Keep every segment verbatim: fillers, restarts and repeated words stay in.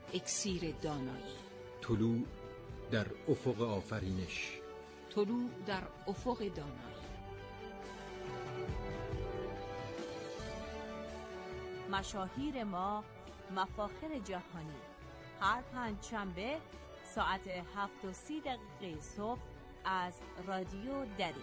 اکسیر دانایی. طلوع در افق آفرینش. طلوع در افق دانایی. مشاهیر ما، مفاخر جهانی. هر پنجشنبه ساعت هفت و سی دقیقه صبح از رادیو دری.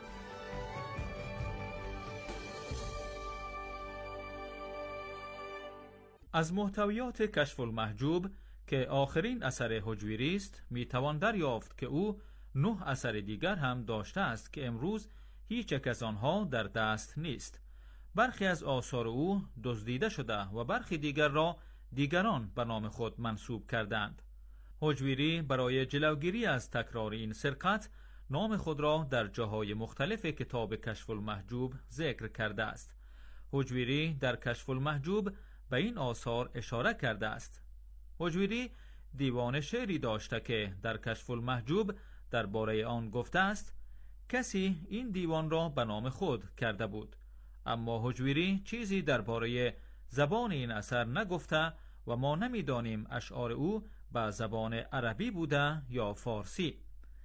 از محتویات کشف المحجوب که آخرین اثر هجویری است میتوان دریافت که او نه اثر دیگر هم داشته است که امروز هیچ یک از آنها در دست نیست. برخی از آثار او دزدیده شده و برخی دیگر را دیگران به نام خود منسوب کردند. هجویری برای جلوگیری از تکرار این سرقت نام خود را در جاهای مختلف کتاب کشف المحجوب ذکر کرده است. هجویری در کشف المحجوب به این آثار اشاره کرده است. هجویری دیوان شعری داشته که در کشف المحجوب درباره آن گفته است کسی این دیوان را به نام خود کرده بود، اما هجویری چیزی درباره زبان این اثر نگفته و ما نمیدانیم اشعار او به زبان عربی بوده یا فارسی.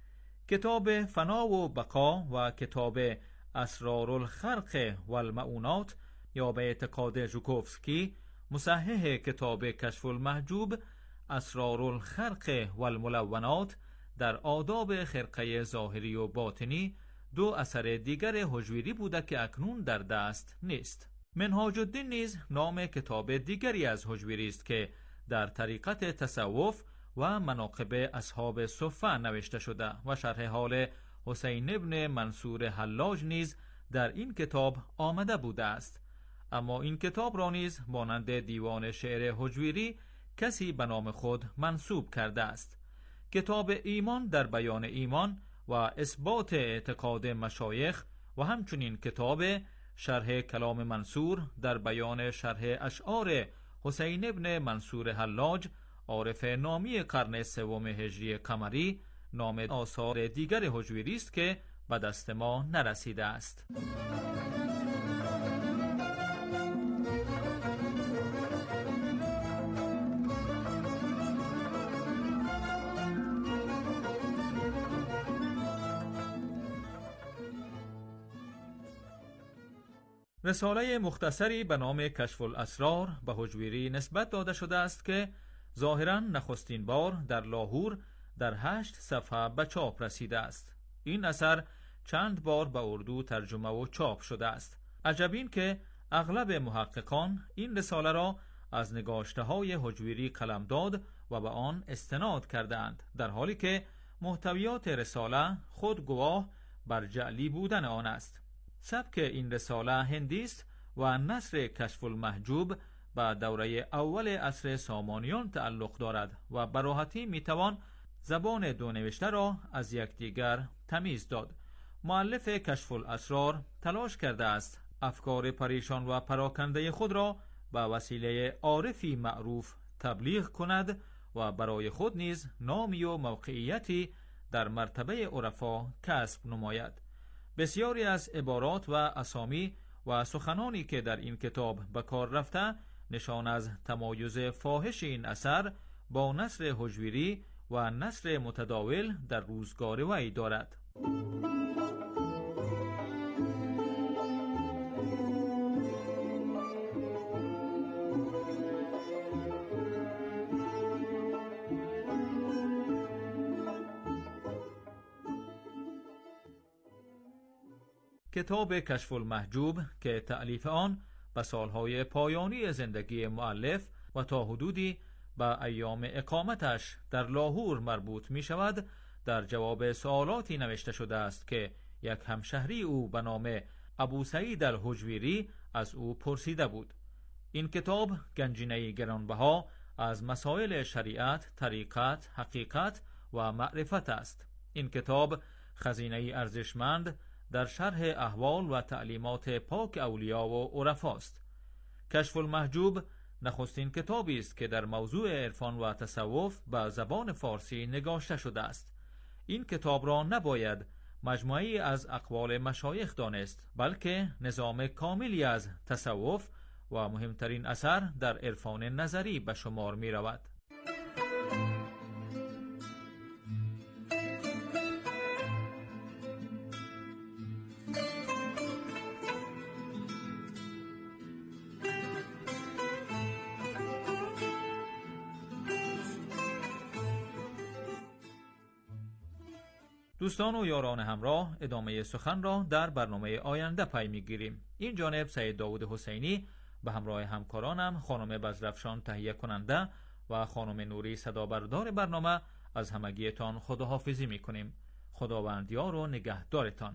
کتاب فنا و بقا و کتاب اسرار الخلق و المعونات یا به اعتقاد ژوکوفسکی مصحح کتاب کشف المحجوب اسرار الخلق و الملونات در آداب خرقه ظاهری و باطنی دو اثر دیگر هجویری بوده که اکنون در دست نیست. منهاج الدین نیز نام کتاب دیگری از هجویری است که در طریقت تصوف و مناقب اصحاب صفه نوشته شده و شرح حال حسین ابن منصور حلاج نیز در این کتاب آمده بوده است. اما این کتاب را نیز مانند دیوان شعر هجویری کسی به نام خود منسوب کرده است. کتاب ایمان در بیان ایمان و اثبات اعتقاد مشایخ و همچنین کتاب شرح کلام منصور در بیان شرح اشعار حسین ابن منصور حلاج عارف نامی قرن سوم هجری قمری نام آثار دیگر هجویری است که به دست ما نرسیده است. رساله مختصری به نام کشف الاسرار به هجویری نسبت داده شده است که ظاهراً نخستین بار در لاهور در هشت صفحه به چاپ رسیده است. این اثر چند بار به اردو ترجمه و چاپ شده است. عجب این که اغلب محققان این رساله را از نگاشته های هجویری قلمداد و به آن استناد کردند، در حالی که محتویات رساله خود گواه بر جعلی بودن آن است. سبک این رساله هندی است و نثر کشف المحجوب به دوره اول عصر سامانیان تعلق دارد و به راحتی میتوان زبان دو نوشته را از یکدیگر تمیز داد. مؤلف کشف الاسرار تلاش کرده است افکار پریشان و پراکنده خود را به وسیله عارفی معروف تبلیغ کند و برای خود نیز نامی و موقعیتی در مرتبه عرفا کسب نماید. بسیاری از عبارات و اسامی و سخنانی که در این کتاب به کار رفته نشان از تمایز فاحش این اثر با نثر هجویری و نثر متداول در روزگار وی دارد. کتاب کشف المحجوب که تألیف آن به سالهای پایانی زندگی مؤلف و تا حدودی به ایام اقامتش در لاهور مربوط می شود، در جواب سوالاتی نوشته شده است که یک همشهری او به نام ابو سعید الهجویری از او پرسیده بود. این کتاب گنجینه‌ای گرانبها از مسائل شریعت، طریقت، حقیقت و معرفت است. این کتاب خزینه‌ای ارزشمند در شرح احوال و تعلیمات پاک اولیا و عرفا است. کشف المحجوب نخستین کتابی است که در موضوع عرفان و تصوف به زبان فارسی نگاشته شده است. این کتاب را نباید مجموعی از اقوال مشایخ دانست، بلکه نظام کاملی از تصوف و مهمترین اثر در عرفان نظری به شمار می رود. دوستان و یاران همراه، ادامه سخن را در برنامه آینده پی می‌گیریم. این جانب سید داوود حسینی به همراه همکارانم خانم بزرفشان تهیه کننده و خانم نوری صدابردار برنامه از همگیتان خداحافظی می‌کنیم. خداوند یار و نگهدارتان.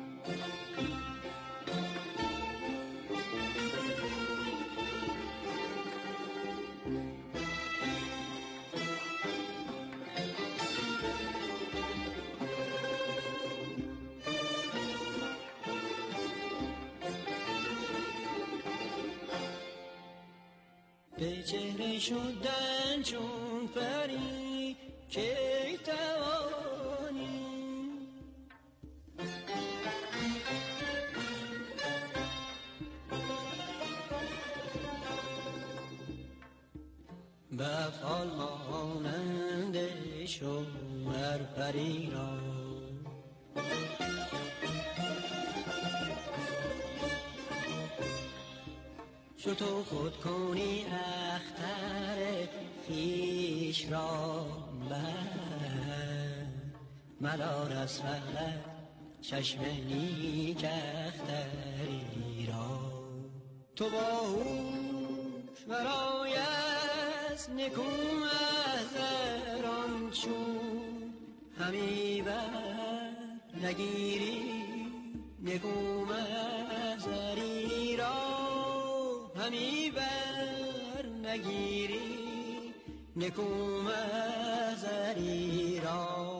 به چهره شدن چون پری که توانی، به افعال مانند شوهر پری را، چو تو خود کنی اختر خویش را بر، ملال از فلک چشم نیک اختری را. تو باهوش برای از نکو محضران چون همی بر نگیری نکو محضری را، همی بر نگیری نکو محضری را.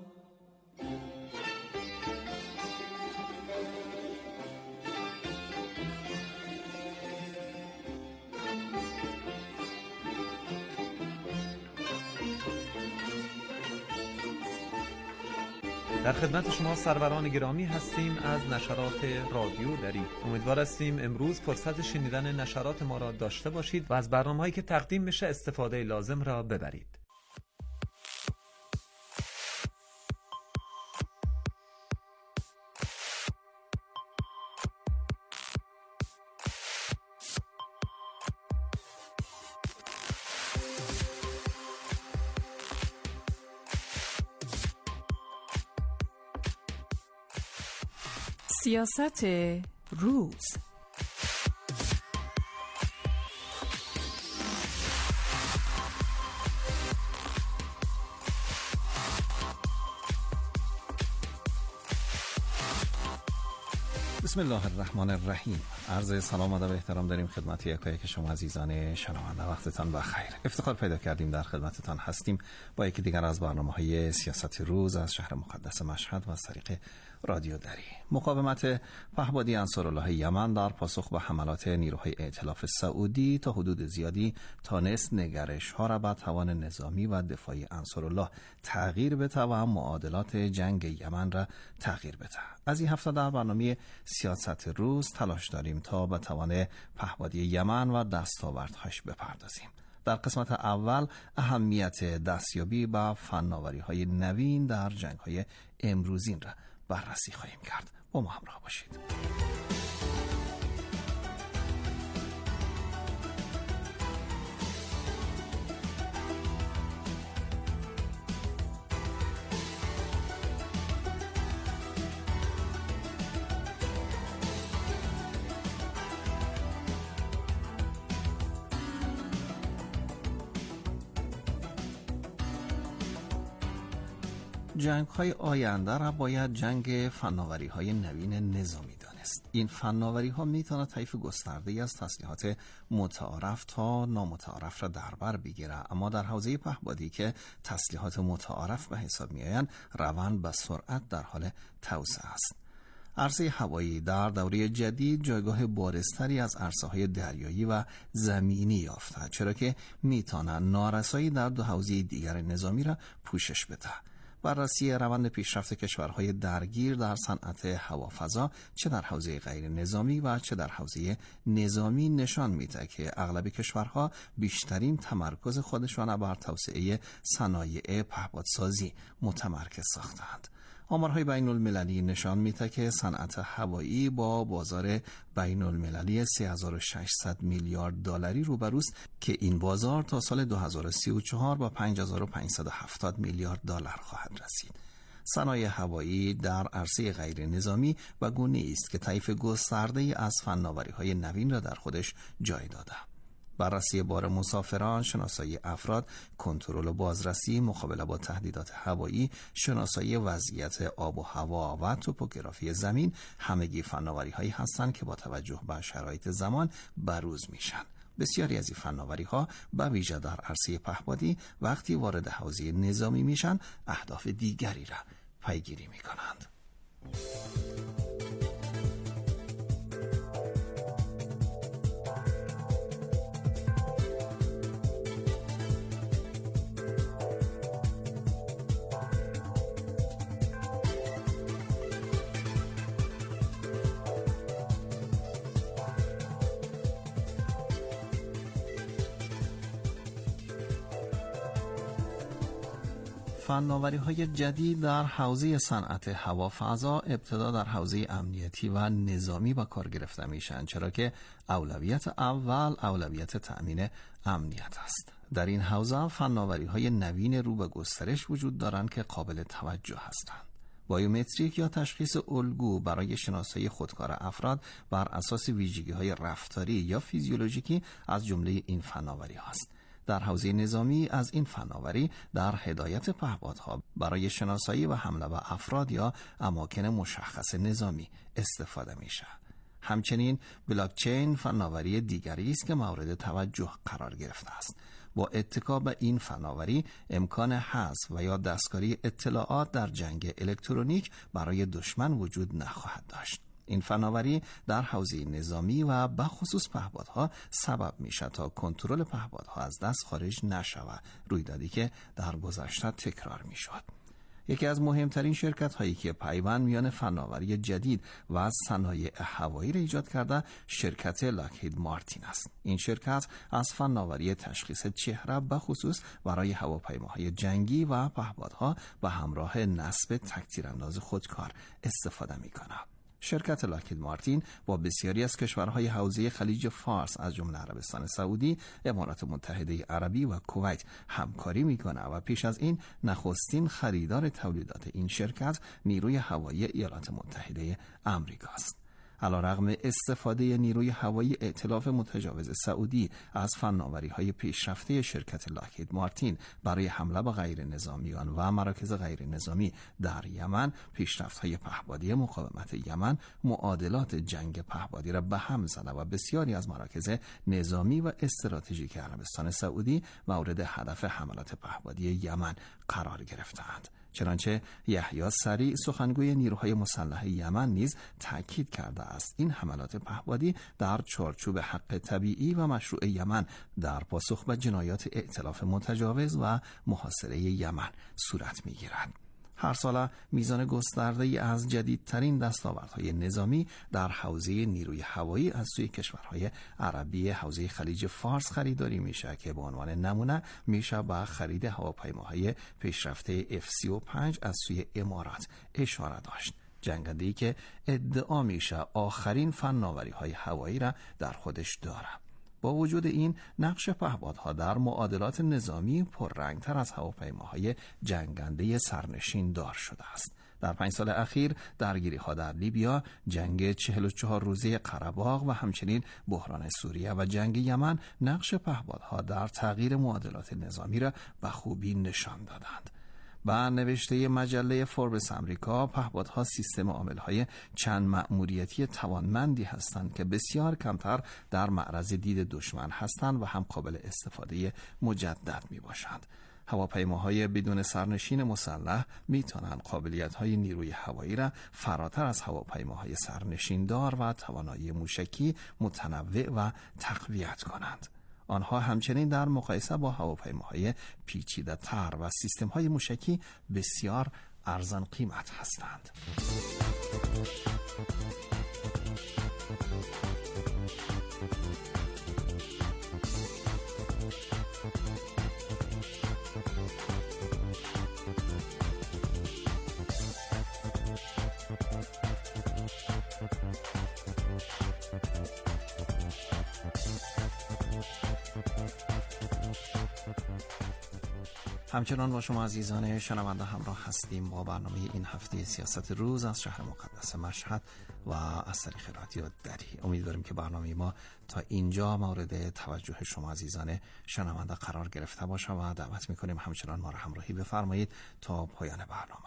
در خدمت شما سروران گرامی هستیم از نشرات رادیو دری. امیدوار هستیم امروز فرصت شنیدن نشرات ما را داشته باشید و از برنامه‌هایی که تقدیم میشه استفاده لازم را ببرید. سیاست روز. بسم الله الرحمن الرحیم. عرض سلام و ادب و احترام داریم خدمت یکایک شما عزیزان شنونده. وقتتان بخیر. افتخار پیدا کردیم در خدمتتان هستیم با یکی دیگر از برنامه‌های سیاست روز از شهر مقدس مشهد و از طریق رادیو دری. مقاومت پهپادی انصارالله یمن در پاسخ به حملات نیروهای ائتلاف سعودی تا حدود زیادی تانست نگرش‌ها را به توان نظامی و دفاعی انصارالله تغییر بده و معادلات جنگ یمن را تغییر بده. از این هفته در برنامه سیاست روز تلاش داریم تا به توان پهپادی یمن و دستاوردهاش بپردازیم. در قسمت اول اهمیت دستیابی به فناوری‌های نوین در جنگ‌های امروزین را بررسی خواهیم کرد. با ما همراه باشید. جنگ‌های آینده را باید جنگ فناوری‌های نوین نظامی دانست. این فناوری‌ها می‌تواند طیف گسترده‌ای از تسلیحات متعارف تا نامتعارف را در بر بگیرد، اما در حوزه پهپادی که تسلیحات متعارف به حساب می‌آیند، روند به سرعت در حال توسعه است. عرصه هوایی در دوره جدید جایگاه بارزتری از عرصه‌های دریایی و زمینی یافته، چرا که می‌تواند نارسایی در دو حوزه دیگر نظامی را پوشش بده. بررسی روند پیشرفت کشورهای درگیر در صنعت هوافضا چه در حوزه غیر نظامی و چه در حوزه نظامی نشان میده که اغلب کشورها بیشترین تمرکز خودشان بر توسعه صنایع پهپادسازی متمرکز ساختند. آمارهای بین المللی نشان میده که صنعت هوایی با بازار بین المللی سه هزار و ششصد میلیارد دلاری روبروست که این بازار تا سال دو هزار و سی و چهار با پنج هزار و پانصد و هفتاد میلیارد دلار خواهد رسید. صنایع هوایی در عرصه غیر نظامی و گونه‌ای است که طیف گسترده‌ای از فناوری‌های نوین را در خودش جای داده. بررسی بار مسافران، شناسایی افراد، کنترل و بازرسی، مقابله با تهدیدات هوایی، شناسایی وضعیت آب و هوا و توپوگرافی زمین همگی فناوری‌هایی هستند که با توجه به شرایط زمان بروز میشن. بسیاری از این فناوری‌ها به ویژه در عرصه پهپادی وقتی وارد حوزه نظامی میشن اهداف دیگری را پیگیری میکنند. فناوری‌های جدید در حوزه صنعت هوافضا ابتدا در حوزه امنیتی و نظامی به کار گرفته میشن، چرا که اولویت اول اولویت تأمین امنیت است. در این حوزه فناوری‌های نوین رو به گسترش وجود دارند که قابل توجه هستند. بایومتریک یا تشخیص الگو برای شناسایی خودکار افراد بر اساس ویژگی‌های رفتاری یا فیزیولوژیکی از جمله این فناوری هاست. در حوزه نظامی از این فناوری در هدایت پهپادها برای شناسایی و حمله به افراد یا اماکن مشخص نظامی استفاده میشه. همچنین بلاکچین فناوری دیگری است که مورد توجه قرار گرفته است. با اتکا به این فناوری امکان حذف و یا دستکاری اطلاعات در جنگ الکترونیک برای دشمن وجود نخواهد داشت. این فناوری در حوزه نظامی و به خصوص پهپادها سبب میشه تا کنترل پهپادها از دست خارج نشود، رویدادی که در گذشته تکرار میشد. یکی از مهمترین شرکت هایی که پیوند میان فناوری جدید و صنایع هوایی را ایجاد کرده شرکت لاکهید مارتین است. این شرکت از فناوری تشخیص چهره به خصوص برای هواپیماهای جنگی و پهپادها و همراه نصب تک‌تیرانداز خودکار استفاده میکنه. شرکت لاکهید مارتین با بسیاری از کشورهای حوزه خلیج فارس از جمله عربستان سعودی، امارات متحده عربی و کویت همکاری میکنه و پیش از این نخستین خریدار تولیدات این شرکت نیروی هوایی ایالات متحده آمریکا است. علیرغم استفاده نیروی هوایی ائتلاف متجاوز سعودی از فناوری‌های پیشرفته شرکت لاکهید مارتین برای حمله به غیر نظامیان و مراکز غیر نظامی در یمن، پیشرفت‌های پهپادی مقاومت یمن معادلات جنگ پهپادی را به هم زده و بسیاری از مراکز نظامی و استراتژیک عربستان سعودی مورد هدف حملات پهپادی یمن قرار گرفتند. چنانچه یحیی سریع سخنگوی نیروهای مسلح یمن نیز تاکید کرده است این حملات پهپادی در چارچوب حق طبیعی و مشروع یمن در پاسخ به جنایات ائتلاف متجاوز و محاصره یمن صورت می‌گیرد. هر سال میزان گسترده‌ای از جدیدترین دستاوردهای نظامی در حوزه نیروی هوایی از سوی کشورهای عربی حوزه خلیج فارس خریداری میشه که به عنوان نمونه میشه به خرید هواپیماهای پیشرفته اف سی و پنج از سوی امارات اشاره داشت. جنگنده‌ای که ادعا میشه آخرین فناوری‌های هوایی را در خودش داره. با وجود این نقش پهپادها در معادلات نظامی پررنگتر از هواپیماهای جنگنده سرنشین دار شده است. در پنج سال اخیر درگیری‌ها در لیبیا، جنگ چهل و چهار روزه قره‌باغ و همچنین بحران سوریه و جنگ یمن نقش پهپادها در تغییر معادلات نظامی را به خوبی نشان دادند. با نوشته مجله فوربس امریکا، پهپادها سیستم عامل‌های چند مأموریتی توانمندی هستند که بسیار کمتر در معرض دید دشمن هستند و هم قابل استفاده مجدد میباشند. هواپیماهای بدون سرنشین مسلح میتوانند قابلیت‌های نیروی هوایی را فراتر از هواپیماهای سرنشین دار و توانایی موشکی متنوع و تقویت کنند. آنها همچنین در مقایسه با هواپیماهای پیچیده‌تر و سیستم‌های موشکی بسیار ارزان قیمت هستند. همچنان با شما عزیزان شنونده همراه هستیم با برنامه این هفته سیاست روز از شهر مقدس مشهد و از طریق رادیو دری. امیدواریم که برنامه ما تا اینجا مورد توجه شما عزیزان شنونده قرار گرفته باشه و دعوت میکنیم همچنان ما را همراهی بفرمایید تا پایان برنامه.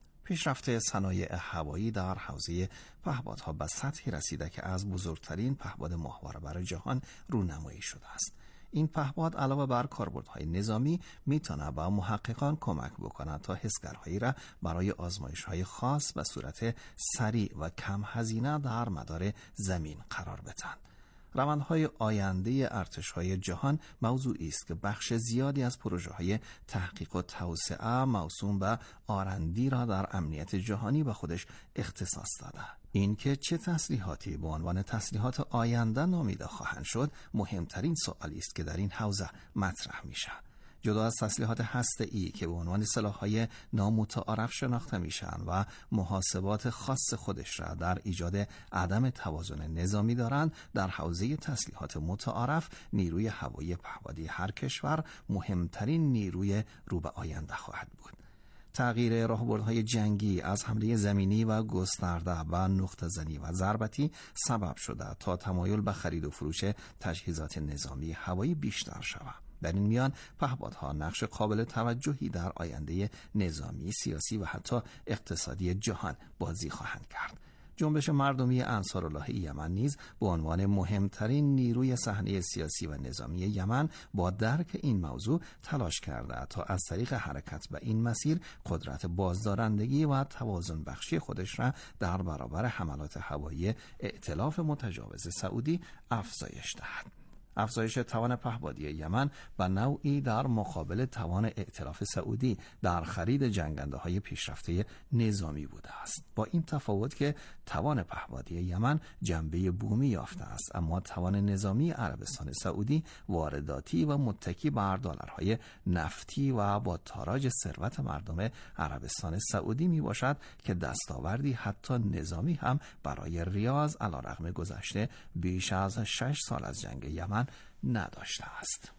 پیشرفت صنایع هوایی در حوزه پهپادها به سطحی رسیده که از بزرگترین پهپاد ماهواره بر جهان رونمایی شده است. این پهپاد علاوه بر کاربردهای نظامی میتونه به محققان کمک بکنه تا حسگرهایی را برای آزمایش‌های خاص به صورت سریع و کم هزینه در مدار زمین قرار بدن. روندهای آینده ارتش‌های جهان موضوعی است که بخش زیادی از پروژه‌های تحقیق و توسعه موسوم به آرندی را در امنیت جهانی به خودش اختصاص داده. این که چه تسلیحاتی به عنوان تسلیحات آینده نامیده خواهند شد مهمترین سوالی است که در این حوزه مطرح میشه. جدا از تسلیحات هسته‌ای که به عنوان سلاح‌های نامتعارف شناخته میشن و محاسبات خاص خودش را در ایجاد عدم توازن نظامی دارند، در حوزه تسلیحات متعارف نیروی هوایی پهپادی هر کشور مهمترین نیروی رو به آینده خواهد بود. تغییر راهبردهای جنگی از حمله زمینی و گسترده و نقطه زنی و ضربتی سبب شده تا تمایل به خرید و فروش تجهیزات نظامی هوایی بیشتر شود. در این میان پهپادها نقش قابل توجهی در آینده نظامی، سیاسی و حتی اقتصادی جهان بازی خواهند کرد. جنبش مردمی انصارالله یمن نیز به عنوان مهمترین نیروی صحنه سیاسی و نظامی یمن با درک این موضوع تلاش کرده تا از طریق حرکت به این مسیر قدرت بازدارندگی و توازن بخشی خودش را در برابر حملات هوایی ائتلاف متجاوز سعودی افزایش دهد. افزایش توان پهپادی یمن به نوعی در مقابل توان ائتلاف سعودی در خرید جنگنده‌های پیشرفته نظامی بوده است، با این تفاوت که توان پهپادی یمن جنبه بومی یافته است، اما توان نظامی عربستان سعودی وارداتی و متکی بر دلارهای نفتی و با تاراج ثروت مردم عربستان سعودی می باشد که دستاوردی حتی نظامی هم برای ریاض علیرغم گذشته بیش از شش سال از جنگ یمن نداشته است.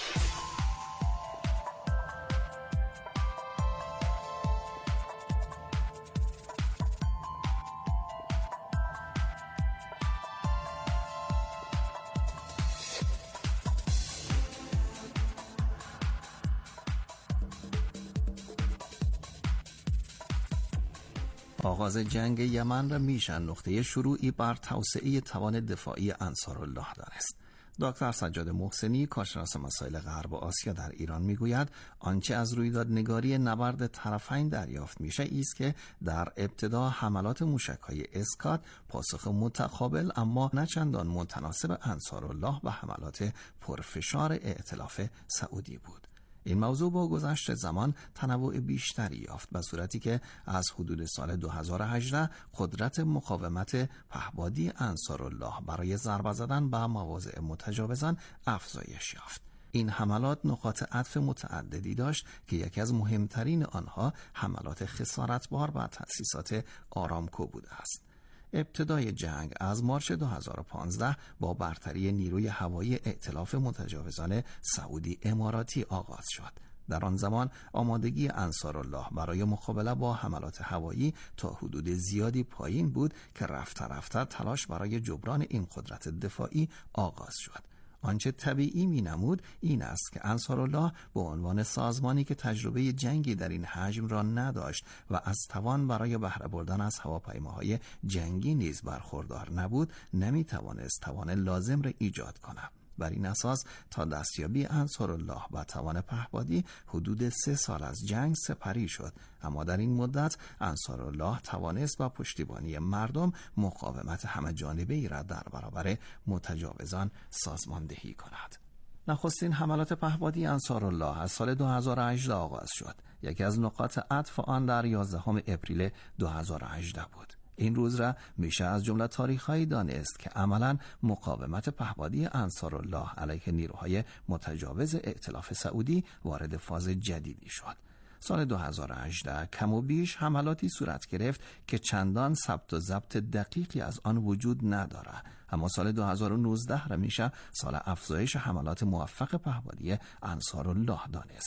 آغاز جنگ یمن را میشن نقطه شروعی بر توسعه توان دفاعی انصارالله دانست. دکتر سجاد محسنی، کارشناس مسائل غرب و آسیا در ایران میگوید آنچه از رویدادنگاری نبرد طرفین دریافت میشه است که در ابتدا حملات موشک‌های اسکات پاسخ متقابل اما نه چندان متناسب انصارالله و حملات پرفشار ائتلاف سعودی بود. این موضوع با گذشت زمان تنوع بیشتری یافت به صورتی که از حدود سال دو هزار و هجده قدرت مقاومت پهپادی انصارالله برای ضربه زدن به مواضع متجاوزان افزایش یافت. این حملات نقاط عطف متعددی داشت که یکی از مهمترین آنها حملات خسارتبار به تأسیسات آرامکو بوده است. ابتدای جنگ از مارچ دو هزار و پانزده با برتری نیروی هوایی ائتلاف متجاوزان سعودی اماراتی آغاز شد. در آن زمان آمادگی انصارالله برای مقابله با حملات هوایی تا حدود زیادی پایین بود که رفته رفته تلاش برای جبران این قدرت دفاعی آغاز شد. آنچه طبیعی می نمود این است که انصارالله به عنوان سازمانی که تجربه جنگی در این حجم را نداشت و از توان برای بهره بردن از هواپیماهای جنگی نیز برخوردار نبود، نمی توانست توان لازم را ایجاد کند. بر این اساس تا دستیابی انصارالله به توان پهپادی حدود سه سال از جنگ سپری شد، اما در این مدت انصارالله توانست با پشتیبانی مردم مقاومت همه جانبه‌ای را در برابر متجاوزان سازماندهی کند. نخستین حملات پهپادی انصارالله از سال دو هزار و هجده آغاز شد. یکی از نقاط عطف آن در یازدهم اپریل دو هزار و هجده بود. این روز را میشه از جمله تاریخ‌هایی دانست که عملاً مقاومت پهپادی انصارالله علیه نیروهای متجاوز ائتلاف سعودی وارد فاز جدیدی شد. سال دو هزار و هجده کم و بیش حملاتی صورت گرفت که چندان ثبت و ضبط دقیقی از آن وجود نداره، اما سال دو هزار و نوزده را میشه سال افزایش حملات موفق پهپادی انصارالله دانست.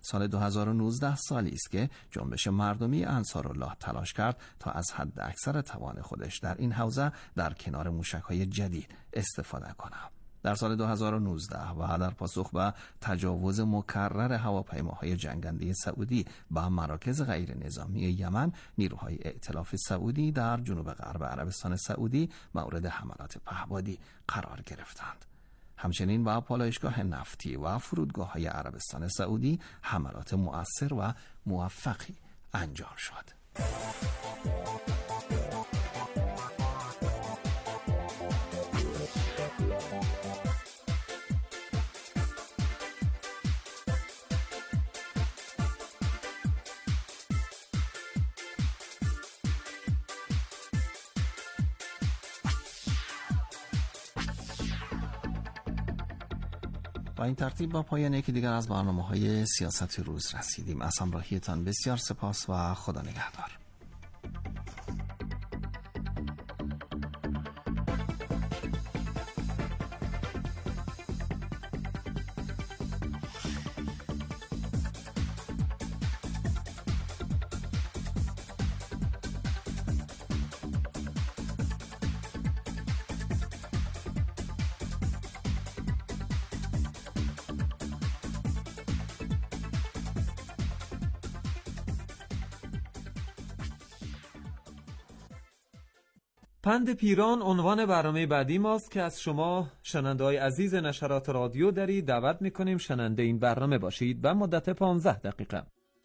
سال دو هزار و نوزده سالی است که جنبش مردمی انصارالله تلاش کرد تا از حد اکثر توان خودش در این حوزه در کنار موشک‌های جدید استفاده کند. در سال دو هزار و نوزده و در پاسخ به تجاوز مکرر هواپیماهای جنگنده سعودی به مراکز غیر نظامی یمن، نیروهای ائتلاف سعودی در جنوب غرب عربستان سعودی مورد حملات پهپادی قرار گرفتند. همچنین با پالایشگاه نفتی و فرودگاه‌های عربستان سعودی حملات مؤثر و موفقی انجام شد. با این ترتیب با پایان یکی دیگر از برنامه‌های سیاست روز رسیدیم. از همراهیتان بسیار سپاس و خدا نگهدار. پند پیران عنوان برنامه بعدی ماست که از شما شنونده‌های عزیز نشرات رادیو دری دعوت می‌کنیم شنونده این برنامه باشید و مدت پانزده دقیقه.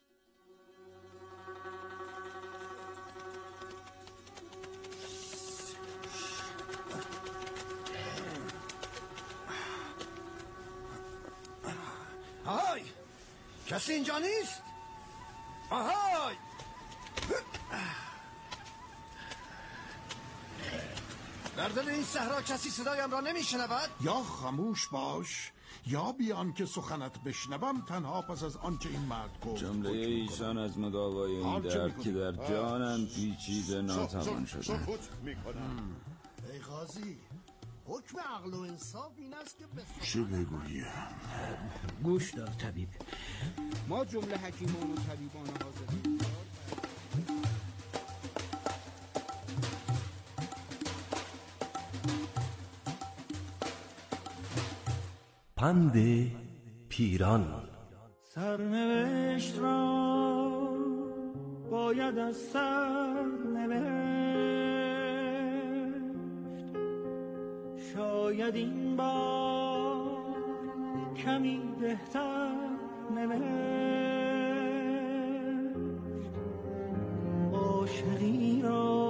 آهای! کسی اینجا نیست؟ آهای! در دل این صحرا کسی صدایم را نمیشنود؟ یا خاموش باش یا بیان که سخنت بشنوم تنها پس از آنچه این مرد گفت. جمله ایشان از مداوای این درد که در جانم پیچیده ناتوان شده. سکوت میکنم. ای قاضی، حکم عقل و انصاف این است که چه بگویم؟ گوش دار طبیب، ما جمله حکیمان و طبیبان حاضرین پند پیران. سرنوشت را باید از سر نوشت، شاید این بار کمی بهتر نوشت، عاشقی را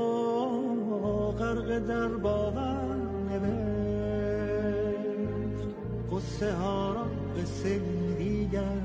غرق در باور نوشت، قصه ها را قصه دیگر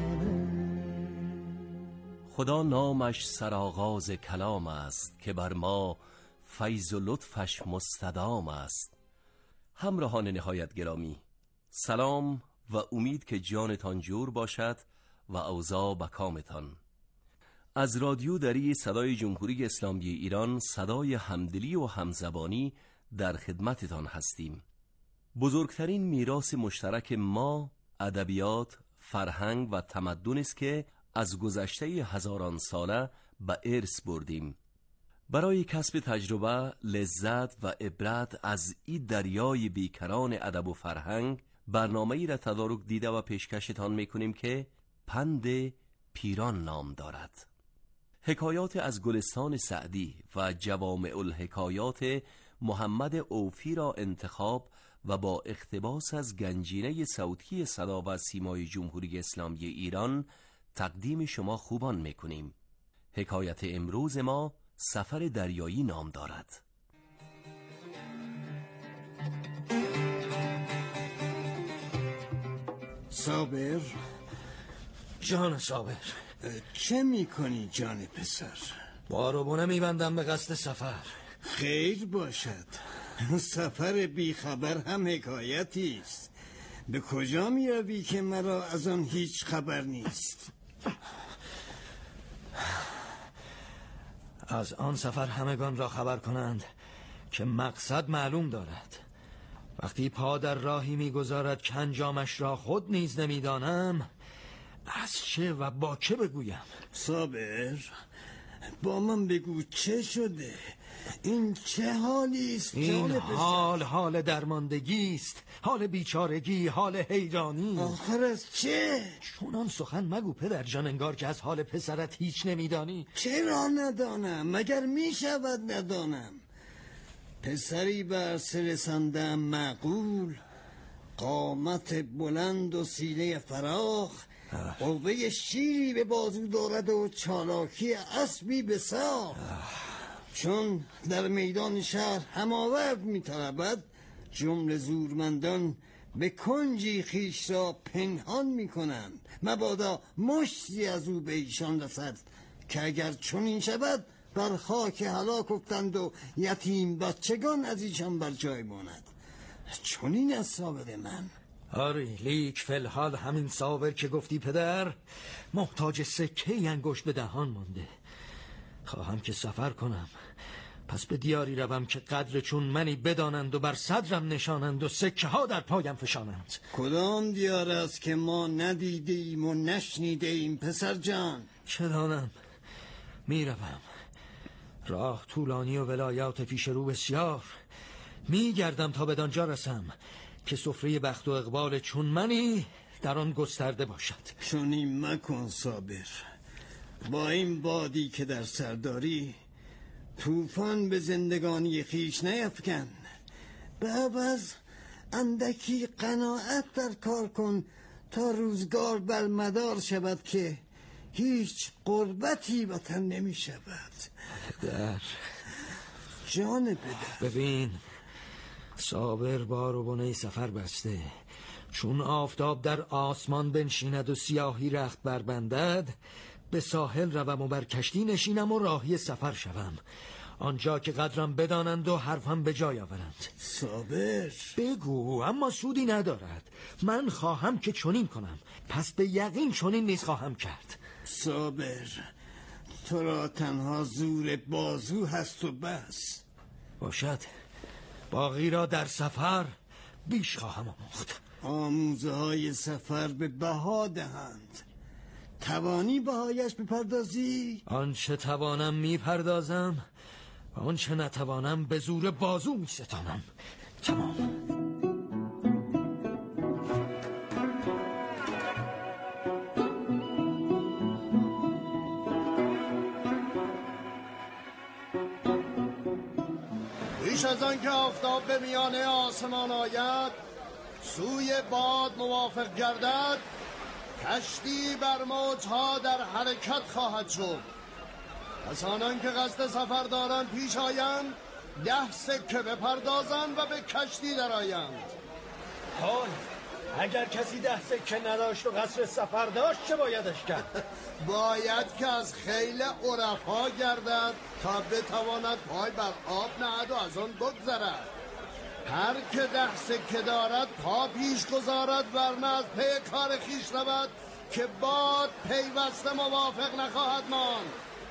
خدا نامش سرآغاز کلام است که بر ما فیض و لطفش مستدام است. همراهان نهایت گرامی، سلام و امید که جانتان جور باشد و اوضاع بکامتان. از رادیو دری صدای جمهوری اسلامی ایران، صدای همدلی و همزبانی در خدمتتان هستیم. بزرگترین میراث مشترک ما ادبیات، فرهنگ و تمدن است که از گذشته هزاران ساله به ارث بردیم. برای کسب تجربه، لذت و عبرت از این دریای بیکران ادب و فرهنگ، برنامه‌ای را تدارک دیده و پیشکشتان می‌کنیم که پند پیران نام دارد. حکایات از گلستان سعدی و جوامع الحکایات محمد اوفی را انتخاب و با اقتباس از گنجینه صوتی صدا و سیمای جمهوری اسلامی ایران تقدیم شما خوبان میکنیم. حکایت امروز ما سفر دریایی نام دارد. صابر، جان صابر، چه میکنی جان پسر؟ بارو میبندم به قصد سفر. خیر باشد. سفر بیخبر هم حکایتی است. به کجا میروی که مرا از آن هیچ خبر نیست؟ از آن سفر همگان را خبر کنند که مقصد معلوم دارد. وقتی پا در راهی میگذارد که انجامش را خود نیز نمیدانم، از چه و با چه بگویم؟ صابر، با من بگو چه شده؟ این چه حالی است؟ این حال حال درماندگی است، حال بیچارگی، حال حیرانی. آخر از چه؟ چونان سخن مگو پدر جان، انگار که از حال پسرت هیچ نمیدانی. چرا ندانم؟ مگر می شود ندانم؟ پسری بر سر رساندم معقول، قامت بلند و سینه فراخ، قوه شیری به بازو دارد و چالاکی اسبی به ساخ. چون در میدان شهر هماورد می‌طلبد، جمله زورمندان به کنجی خیش را پنهان می‌کنند، مبادا مشتی از او به ایشان رسد که اگر چنین شود بر خاک هلاک افتند و یتیم بچگان از ایشان بر جای ماند. چنین از صابر من. آره، لیک فلحال همین صابر که گفتی پدر محتاج سکه انگشت به دهان مانده. خواهم که سفر کنم، پس به دیاری روم که قدر چون منی بدانند و بر صدرم نشانند و سکه ها در پایم فشانند. کدام دیار است که ما ندیدیم و نشنیده ایم پسر جان؟ چه دانم، میروم. راه طولانی و ولایات پیش رو بسیار، میگردم تا بدانجا رسم که سفره بخت و اقبال چون منی در آن گسترده باشد. چنین مکن صابر، با این بادی که در سرداری طوفان به زندگانی خیش نیفکن، به عوض اندکی قناعت در کار کن تا روزگار برمدار شود که هیچ قربتی وطن نمی شود. پدر جان پدر، ببین صابر بار و بنه سفر بسته، چون آفتاب در آسمان بنشیند و سیاهی رخت بربندد، به ساحل روم و بر کشتی نشینم و راهی سفر شوم، آنجا که قدرم بدانند و حرفم به جای آورند. صابر بگو، اما سودی ندارد. من خواهم که چنین کنم، پس به یقین چنین نیز خواهم کرد. صابر، تو را تنها زور بازو هست و بس. باشد، باقی را در سفر بیش خواهم آموخت. آموزه های سفر به بها دهند، توانی بهایش بپردازی؟ آنچه توانم میپردازم، آنچه نتوانم به زور بازو میستانم. تمام. پیش از آن که آفتاب به میان آسمان آید، سوی باد موافق گردد، کشتی بر موجها در حرکت خواهد شد. پس آنان که قصد سفر دارند پیش آیند، ده سکه بپردازند و به کشتی در آیند. حال اگر کسی ده سکه نداشت و قصد سفر داشت چه بایدش کرد؟ باید که از خیل عرفا گردد تا بتواند پای بر آب نهد و از آن بگذرد. هر که ده سکه دارد پا پیش گذارد، ورنه از پی کار خیش رود که باد پیوسته موافق نخواهد ماند.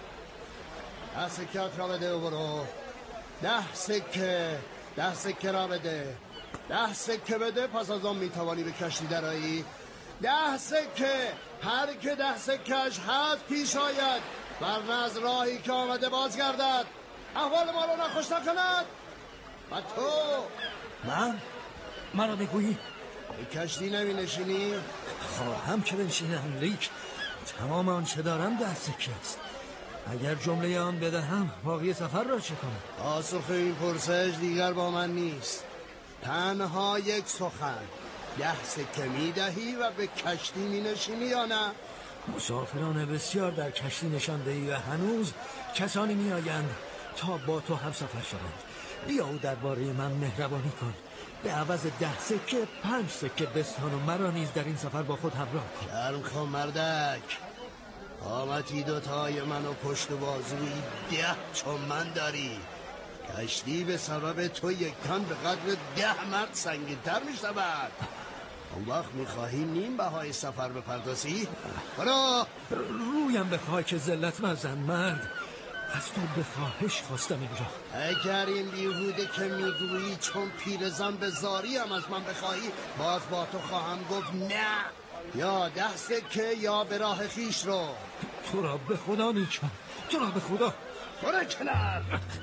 ده سکه را بده و برو. ده سکه ده سکه را بده. ده سکه بده، پس از آن میتوانی به کشتی درایی. ده سکه، هر که ده سکهش هست پیش آید، ورنه از راهی که آمده بازگردد، احوال ما را ناخوش نکند. و تو من؟ من را بگویی؟ به کشتی نمی نشینی؟ خواهم که بنشینم، لیک تمام آنچه دارم ده سکه است. اگر جمله آن بدهم باقی سفر را چه کنم؟ پاسخ این پرسش دیگر با من نیست. تنها یک سخن، ده سکه می دهی و به کشتی می نشینی یا نه؟ مسافران بسیار در کشتی نشانده ای و هنوز کسانی می آیند تا با تو هم سفر شوند. بیا و درباره من مهربانی کن، به عوض ده سکه پنج سکه بستان و مرا نیز در این سفر با خود همراه کن. شرم کن مردک، قامتی دوتای من و پشت و بازوی ده چون من داری. کشتی به سبب تو یکتن به قدر ده مرد سنگین‌تر می شود. اون وقت می خواهی نیم بهای سفر بپردازی؟ برو. رویم به خاک ذلت مزن مرد، از تو به خواهش خواستم اینجا. اگر این بیهوده که میگویی چون پیرزن به زاری هم از من بخواهی، باز با تو خواهم گفت نه. یا ده سکه یا به راه خیش رو. تو را به خدا نیکم، تو را به خدا. برو کنار.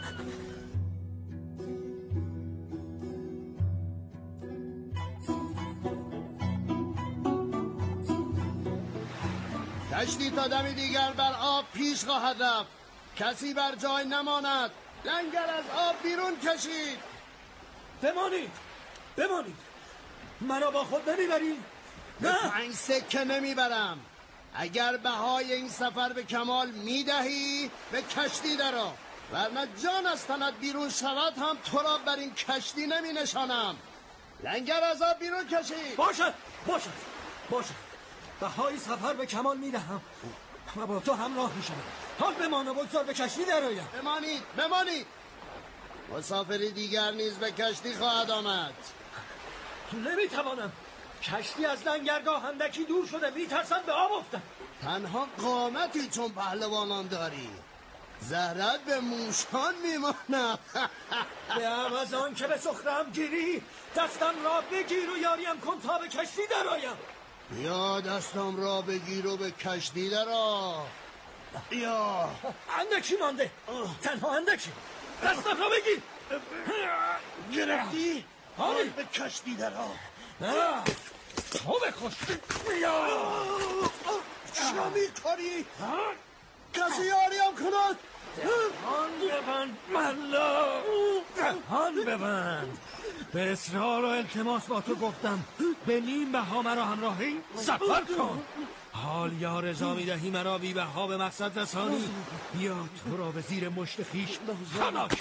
کشتی تا دمی دیگر بر آب پیش خواهد رفت. کسی بر جای نماند. لنگر از آب بیرون کشید. بمانید بمانید، مرا با خود نمیبرید؟ نه، پنج سکه نمیبرم. اگر بهای این سفر به کمال میدهی به کشتی درآ، ورنه جان از تنت بیرون شود هم تو را بر این کشتی نمی نشانم. لنگر از آب بیرون کشید. باشد باشد باشد، بهای سفر به کمال میدهم و با تو همراه میشم. حال بمان و بگذار به کشتی درآیم. بمانید بمانید، مسافری دیگر نیز به کشتی خواهد آمد. نمیتوانم، کشتی از لنگرگاه اندکی دور شده، میترسم به آب افتم. تنها قامتی چون پهلوانان داری، زهرت به موشان میماند. به عوض آن که به سخرم گیری، دستم را بگیر و یاریم کن تا به کشتی درآیم. یا دستم را بگیر و به کشتی درآ. یا اندکی مانده، تنها اندکی. دستم را بگیر. گرفتی؟ حالی به کشتی درآ. نه تو بکش. یا چرا میکنی؟ کسی یاریم کند. دهان ببند ملا، دهان ببند. به اصرار و التماس با تو گفتم به نیم بها مرا همراهی سفر کن. حال یا رضا میدهی مرا بی بها به مقصد رسانی، یا تو را به زیر مشت خیش خلاص.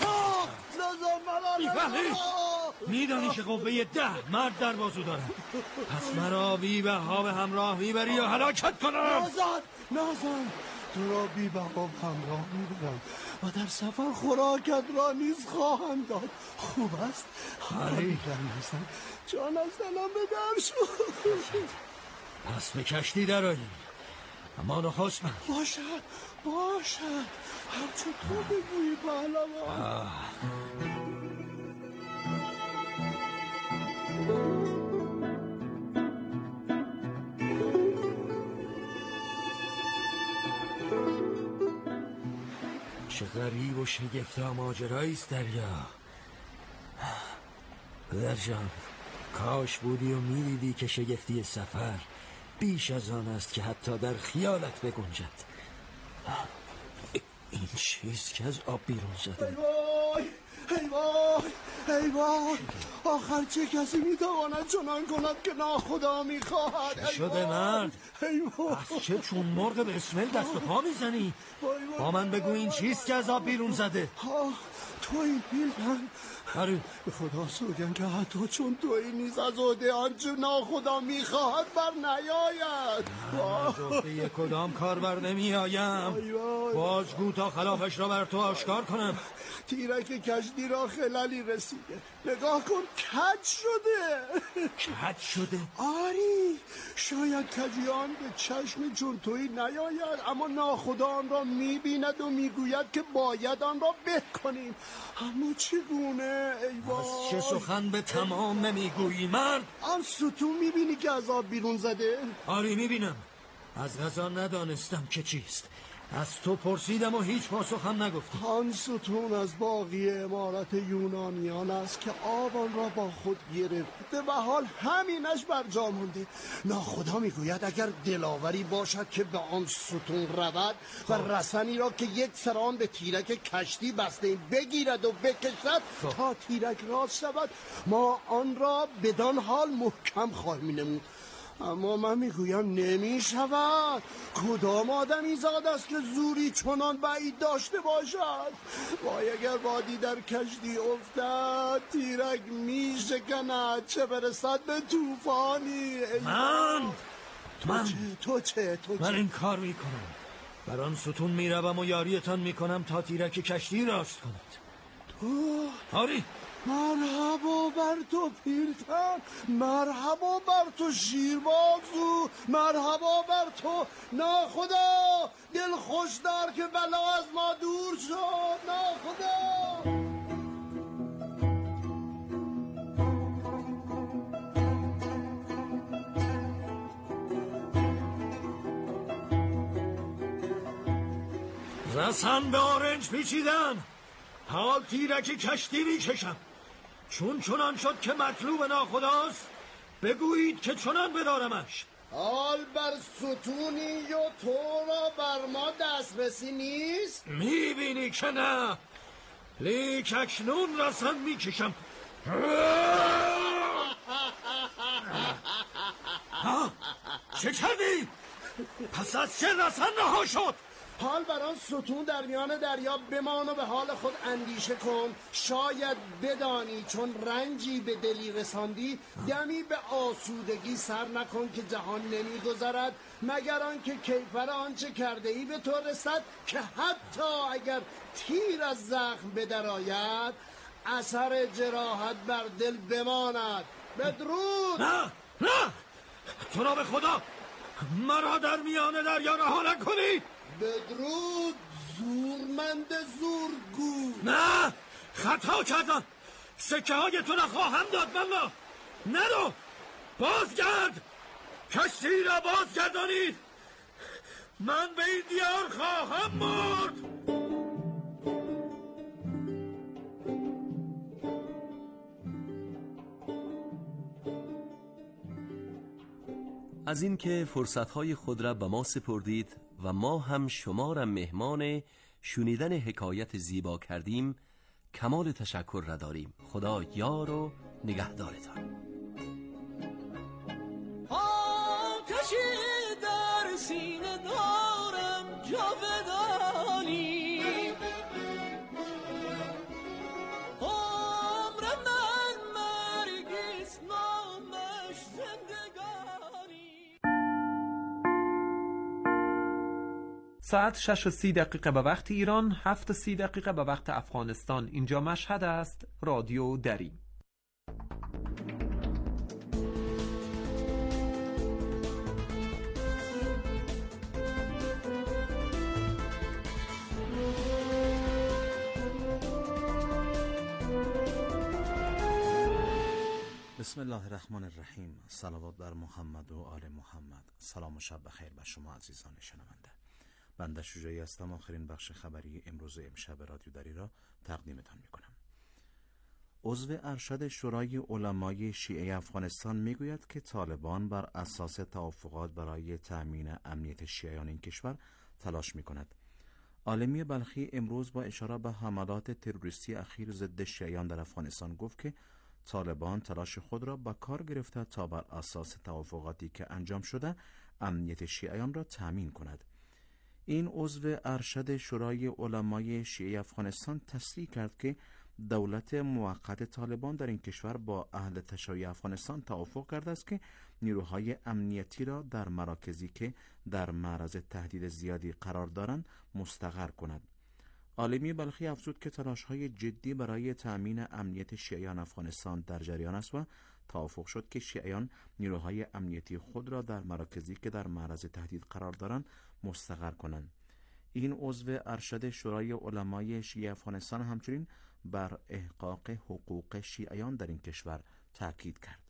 بله، میدانی که قوه ده مرد در بازو دارم، پس مرا بی بها به همراه میبری یا هلاکت کنم. نازن نازن، تو را بی بها به همراه میبرم و در سفر خوراکت را نیز خواهم داد. خوب است؟ آری جان از دلم به در شد. پس به کشتی درآییم، اما نخست من. باشد باشد، هرچه تو بگویی پهلوان. چه غریب و شگفتا ماجرایی است دریا. پدر جان، کاش بودی و میدیدی که شگفتی سفر بیش از آن است که حتی در خیالت بگنجد. این چیز که از آب بیرون زده. ای وای ای وای ای وای، آخر چه کسی میتواند چنان کند که ناخدا میخواهد؟ شده مرد؟ ای وای، از چه چون مرغ به اسمل دست و پا میزنی؟ با من بگو این چیست که از آب بیرون زده؟ تو این پیلتن؟ آره، به خدا سوگن که حتی چون توی نیز از عهده آنچه ناخدا میخواهد بر نیاید. من به یک کدام کار بر نمی آیم. بازگو تا خلافش را بر تو آشکار کنم. تیرک کشتی را خلالی رسیده، نگاه کن کج شده. کج شده؟ آری، شاید کجیان به چشم چون توی نیاید، اما ناخدا آن را میبیند و میگوید که باید آن را به کنیم. اما چگونه؟ ای وای، از چه سخن به تمام نمیگویی مرد؟ آن ستون میبینی که از آب بیرون زده؟ آری میبینم، از غذا ندانستم که چیست. از تو پرسیدم و هیچ پاسخم نگفتی. آن ستون از باقی عمارت یونانیان است که آب آن را با خود گرفته و حال همینش بر جا مانده. ناخدا میگوید اگر دلاوری باشد که به آن ستون رود و رسنی را که یک سران به تیرک کشتی بسته بگیرد و بکشد تا تیرک راست شود، ما آن را بدان حال محکم خواهیم نمود. اما من میگویم نمی شود. کدام آدمی زاد است که زوری چنان بعید داشته باشد؟ وای اگر بادی در کشتی افتد تیرک می شکند، چه برسد به طوفانی. من تو من چه تو چه تو من چه؟ این کار میکنم، بر آن ستون میروم و یاریتان میکنم تا تیرک کشتی راست کند. تو آری، مرحبا بر تو پیلتن، مرحبا بر تو شیربازو، مرحبا بر تو ناخدا. دل خوش دار که بلا از ما دور شد ناخدا. رسن به آرنج پیچیدن. حال تیرک کشتی میکشم. چون چنان شد که مطلوب ناخداست بگویید که چنان بدارمش. حال بر ستونی و تو را بر ما دسترسی نیست؟ میبینی که نه، لیک اکنون رسن میکشم. ها؟ چه کردی؟ پس از چه رسن رها شد؟ حال بر آن ستون در میان دریا بمان و به حال خود اندیشه کن. شاید بدانی چون رنجی به دلی رساندی دمی به آسودگی سر نکن که جهان نمیگذرد مگر آنکه کیفر آنچه کرده ای به تو رسد، که حتی اگر تیر از زخم بدرآید اثر جراحت بر دل بماند. بدرود. نه نه، تو را به خدا مرا در میان دریا رها نکنید. بدرود زورمند زورگو. نه، خطا کردم. سکه های تو را خواهم داد. والله ندو. بازگرد، کشتی را بازگردانید. من به این دیار خواهم مرد. از این که فرصتهای خود را به ما سپردید و ما هم شما را مهمان شنیدن حکایت زیبا کردیم کمال تشکر را داریم. خدا یار و نگهدارتان. آتشی در سینه دارم جاودانی، عمر من مرگیست نامش زندگانی. ساعت شش و سی دقیقه به وقت ایران، هفت و سی دقیقه به وقت افغانستان. اینجا مشهد است. رادیو دری. بسم الله الرحمن الرحیم. صلوات بر محمد و آل محمد. سلام و شب بخیر به شما عزیزان شنونده. بنده شجاعی هستم. آخرین بخش خبری امروز امشب رادیو دری را تقدیمتان میکنم. عضو ارشد شورای علمای شیعه افغانستان میگوید که طالبان بر اساس توافقات برای تأمین امنیت شیعیان این کشور تلاش میکند. عالمی بلخی امروز با اشاره به حملات تروریستی اخیر ضد شیعیان در افغانستان گفت که طالبان تلاش خود را به کار گرفته تا بر اساس توافقاتی که انجام شده امنیت شیعیان را تأمین کند. این عضو ارشد شورای علمای شیعه افغانستان تصریح کرد که دولت موقت طالبان در این کشور با اهل تشیع افغانستان توافق کرده است که نیروهای امنیتی را در مراکزی که در معرض تهدید زیادی قرار دارند مستقر کند. عالمی بلخی افزود که تلاش‌های جدی برای تأمین امنیت شیعیان افغانستان در جریان است و توافق شد که شیعیان نیروهای امنیتی خود را در مراکزی که در معرض تهدید قرار دارند مستقر کنند. این عضو ارشد شورای علمای شیعه افغانستان همچنین بر احقاق حقوق شیعیان در این کشور تاکید کرد.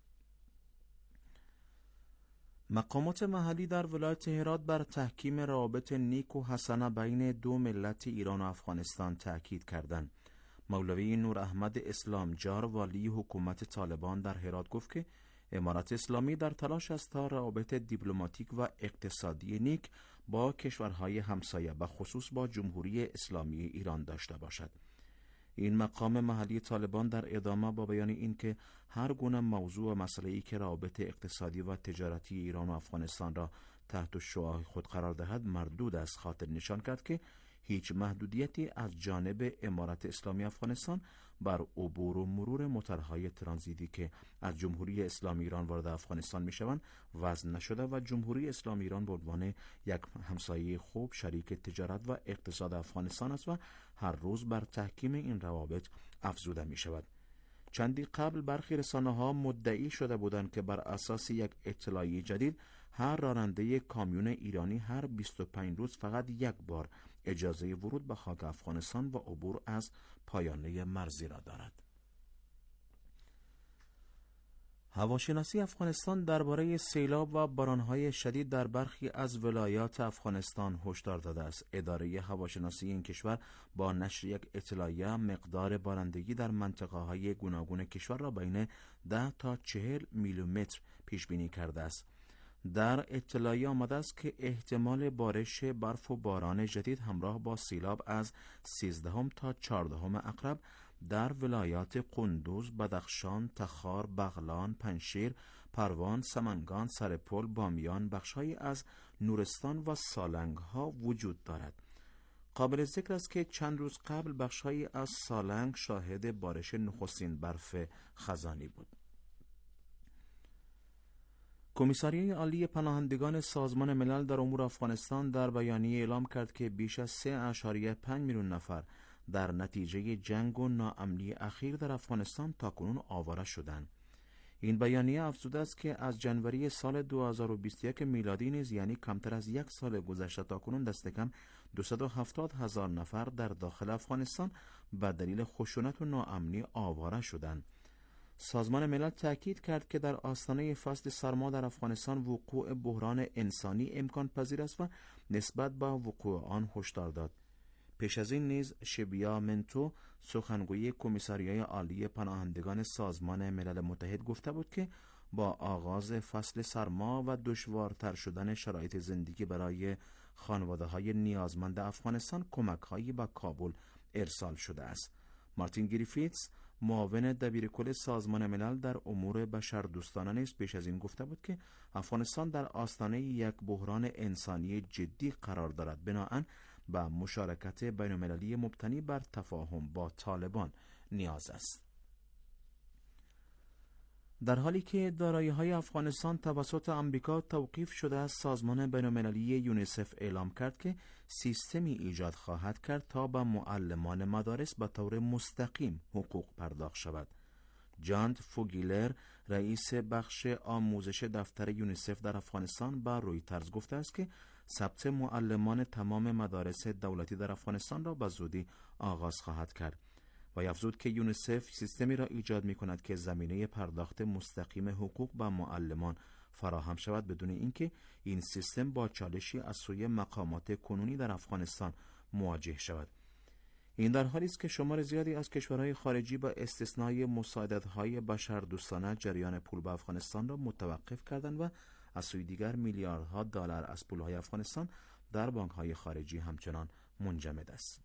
مقامات محلی در ولایت هرات بر تحکیم روابط نیک و حسنه بین دو ملت ایران و افغانستان تاکید کردند. مولوی نور احمد اسلام جار والی حکومت طالبان در هرات گفت که امارت اسلامی در تلاش است تا روابط دیپلماتیک و اقتصادی نیک با کشورهای همسایه به خصوص با جمهوری اسلامی ایران داشته باشد. این مقام محلی طالبان در ادامه با بیان این که هر گونه موضوع و مسئله‌ای که روابط اقتصادی و تجارتی ایران و افغانستان را تحت شعاع خود قرار دهد مردود است، خاطر نشان کرد که هیچ محدودیتی از جانب امارت اسلامی افغانستان بر عبور و مرور موتورهای ترانزیتی که از جمهوری اسلامی ایران وارد افغانستان میشوند وضع نشده و جمهوری اسلامی ایران به عنوان یک همسایه خوب شریک تجارت و اقتصاد افغانستان است و هر روز بر تحکیم این روابط افزوده می شود. چندی قبل برخی رسانه‌ها مدعی شده بودند که بر اساس یک اطلاعیه جدید هر راننده کامیون ایرانی هر بیست و پنج روز فقط یک بار اجازه ورود به خاک افغانستان و عبور از پایانه مرزی را دارد. هواشناسی افغانستان درباره سیلاب و بارانهای شدید در برخی از ولایات افغانستان هشدار داده است. اداره هواشناسی این کشور با نشر یک اطلاعیه مقدار بارندگی در منطقه‌های گوناگون کشور را بین ده تا چهل میلیمتر پیش بینی کرده است. در اطلاعیه آمده است که احتمال بارش برف و باران جدید همراه با سیلاب از سیزدهم تا چهاردهم عقرب در ولایات قندوز، بدخشان، تخار، بغلان، پنشیر، پروان، سمنگان، سرپل، بامیان، بخش‌هایی از نورستان و سالنگ ها وجود دارد. قابل ذکر است که چند روز قبل بخش‌هایی از سالنگ شاهد بارش نخستین برف خزانی بود. کمیساریای عالی پناهندگان سازمان ملل در امور افغانستان در بیانیه اعلام کرد که بیش از سه ممیز پنج میلیون نفر در نتیجه جنگ و ناامنی اخیر در افغانستان تاکنون آواره شدند. این بیانیه افزوده است که از جنوری سال دو هزار و بیست و یک میلادی نیز، یعنی کمتر از یک سال گذشته، تاکنون دست کم دویست و هفتاد هزار نفر در داخل افغانستان به دلیل خشونت و ناامنی آواره شدند. سازمان ملل تأکید کرد که در آستانه فصل سرما در افغانستان وقوع بحران انسانی امکان پذیر است و نسبت به وقوع آن هشدار داد. پیش از این نیز شبیا منتو، سخنگوی کمیساریای عالی پناهندگان سازمان ملل متحد، گفته بود که با آغاز فصل سرما و دشوارتر شدن شرایط زندگی برای خانواده‌های نیازمند افغانستان، کمک‌هایی به کابل ارسال شده است. مارتین گریفیتس، معاون دبیرکل سازمان ملل در امور بشردوستانه نیز پیش از این گفته بود که افغانستان در آستانه یک بحران انسانی جدی قرار دارد. بنابراین به مشارکت بین‌المللی مبتنی بر تفاهم با طالبان نیاز است. در حالی که دارایی‌های افغانستان توسط آمریکا توقیف شده است، سازمان بین‌المللی یونیسف اعلام کرد که سیستمی ایجاد خواهد کرد تا به معلمان مدارس به طور مستقیم حقوق پرداخت شود. جاند فوگیلر، رئیس بخش آموزش دفتر یونیسف در افغانستان، به رویترز گفته است که ثبت معلمان تمام مدارس دولتی در افغانستان را به زودی آغاز خواهد کرد. و افزود که یونیسف سیستمی را ایجاد می کند که زمینه پرداخت مستقیم حقوق به معلمان فراهم شود، بدون اینکه این سیستم با چالشی از سوی مقامات کنونی در افغانستان مواجه شود. این در حالی است که شمار زیادی از کشورهای خارجی با استثنای مساعدت‌های بشردوستانه جریان پول به افغانستان را متوقف کردند و از سوی دیگر میلیاردها دلار از پولهای افغانستان در بانک‌های خارجی همچنان منجمد است.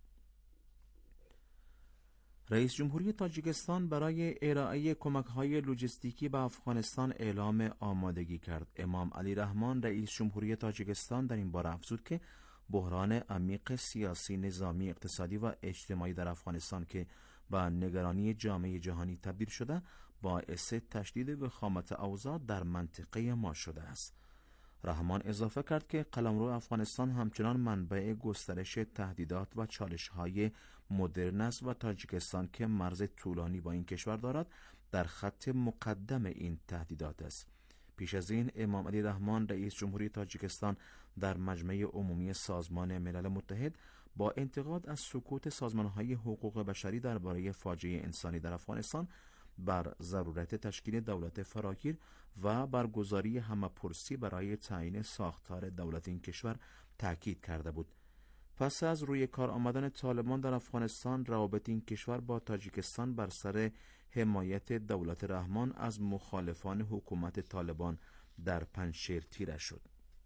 رئیس جمهوری تاجیکستان برای ارائه کمک‌های لوجستیکی به افغانستان اعلام آمادگی کرد. امام علی رحمان، رئیس جمهوری تاجیکستان، در این باره افزود که بحران عمیق سیاسی، نظامی، اقتصادی و اجتماعی در افغانستان که به نگرانی جامعه جهانی تبدیل شده، باعث تشدید وخامت اوضاع در منطقه ما شده است. رحمان اضافه کرد که قلمرو افغانستان همچنان منبع گسترش تهدیدات و چالش‌های مدرن است و تاجیکستان که مرز طولانی با این کشور دارد در خط مقدم این تهدیدات است. پیش از این امام علی رحمان، رئیس جمهوری تاجیکستان، در مجمع عمومی سازمان ملل متحد با انتقاد از سکوت سازمان‌های حقوق بشری درباره فاجعه انسانی در افغانستان بر ضرورت تشکیل دولت فراگیر و برگزاری همه‌پرسی برای تعیین ساختار دولت این کشور تاکید کرده بود. پس از روی کار آمدن طالبان در افغانستان، روابط این کشور با تاجیکستان بر سر حمایت دولت رحمان از مخالفان حکومت طالبان در پنشیر تیره شد.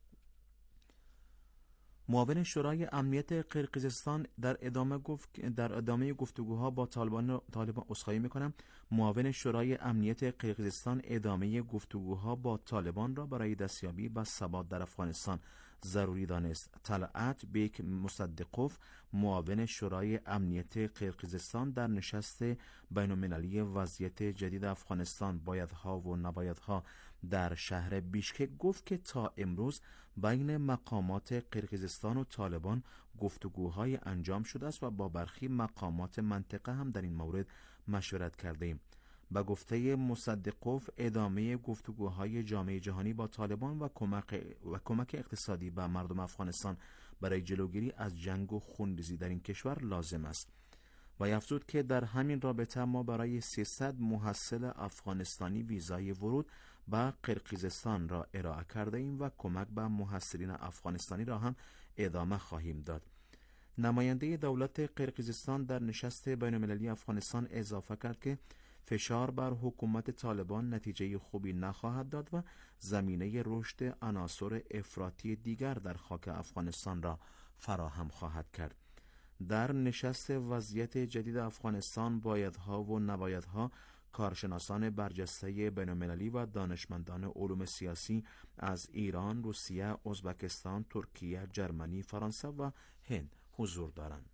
معاون شورای امنیت قرقیزستان در ادامه گفت در ادامه گفتگوها با طالبان طالبان اسخای می‌کنم معاون شورای امنیت قرقیزستان ادامه گفتگوها با طالبان را برای دستیابی به ثبات در افغانستان ضروری دانست. طلعت بیک مصدقوف، معاون شورای امنیت قرقیزستان، در نشست بین‌المللی وضعیت جدید افغانستان، بایدها و نبایدها در شهر بیشکک گفت که تا امروز بین مقامات قرقیزستان و طالبان گفتگوهای انجام شده است و با برخی مقامات منطقه هم در این مورد مشورت کرده ایم. با گفته مصدقوف، ادامه گفتگوهای جامعه جهانی با طالبان و کمک و کمک اقتصادی به مردم افغانستان برای جلوگیری از جنگ و خونریزی در این کشور لازم است. و افزود که در همین رابطه ما برای سیصد محصل افغانستانی ویزای ورود به قرقیزستان را ارائه کرده ایم و کمک به محصلین افغانستانی را هم ادامه خواهیم داد. نماینده دولت قرقیزستان در نشست بین‌المللی افغانستان اضافه کرد که فشار بر حکومت طالبان نتیجه خوبی نخواهد داد و زمینه رشد عناصر افراطی دیگر در خاک افغانستان را فراهم خواهد کرد. در نشست وضعیت جدید افغانستان بایدها و نبایدها کارشناسان برجسته بین‌المللی و دانشمندان علوم سیاسی از ایران، روسیه، ازبکستان، ترکیه، جرمنی، فرانسه و هند حضور دارند.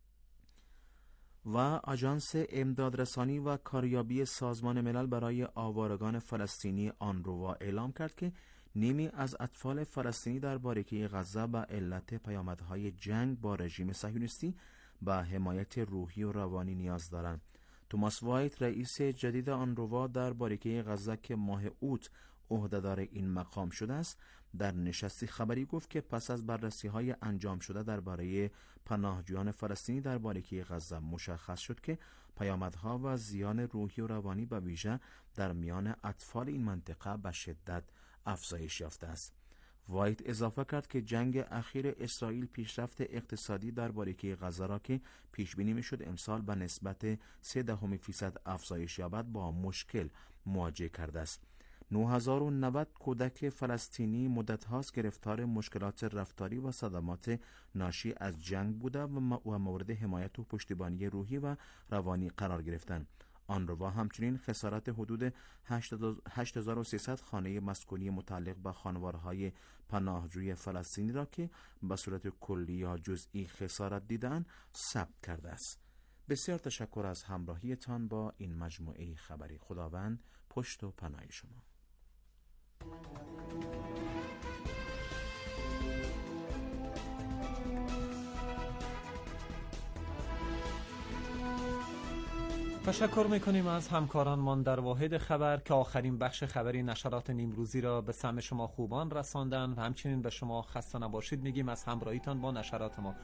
و آژانس امدادرسانی و کاریابی سازمان ملل برای آوارگان فلسطینی آنروا اعلام کرد که نیمی از اطفال فلسطینی در باریکه غزه به علت پیامدهای جنگ با رژیم صهیونیستی به حمایت روحی و روانی نیاز دارند. توماس وایت رئیس جدید آنروا در باریکه غزه که ماه اوت عهدهدار این مقام شده است در نشستی خبری گفت که پس از بررسی‌های انجام شده درباره پناهجویان فلسطینی در باریکه غزه مشخص شد که پیامدها و زیان روحی و روانی به ویژه در میان اطفال این منطقه به شدت افزایش یافته است. وایت اضافه کرد که جنگ اخیر اسرائیل پیشرفت اقتصادی در باریکه غزه را که پیش بینی می‌شد امسال به نسبت سه دهم فیصد افزایش یابد با مشکل مواجه کرده است. نه هزار و نود کودک فلسطینی مدت هاست گرفتار مشکلات رفتاری و صدمات ناشی از جنگ بوده و مورد حمایت و پشتیبانی روحی و روانی قرار گرفتند. آنروا همچنین خسارت حدود هشت هزار و سیصد خانه مسکونی متعلق به خانوارهای پناهجوی فلسطینی را که به صورت کلی یا جزئی خسارت دیدند ثبت کرده است. بسیار تشکر از همراهیتان با این مجموعه خبری. خداوند پشت و پناه شما. تشکر میکنیم از همکارانمان در واحد خبر که آخرین بخش خبری نشرات نیمروزی را به سمع شما خوبان رساندن و همچنین به شما خسته نباشید میگیم از همراهیتان با نشرات ما.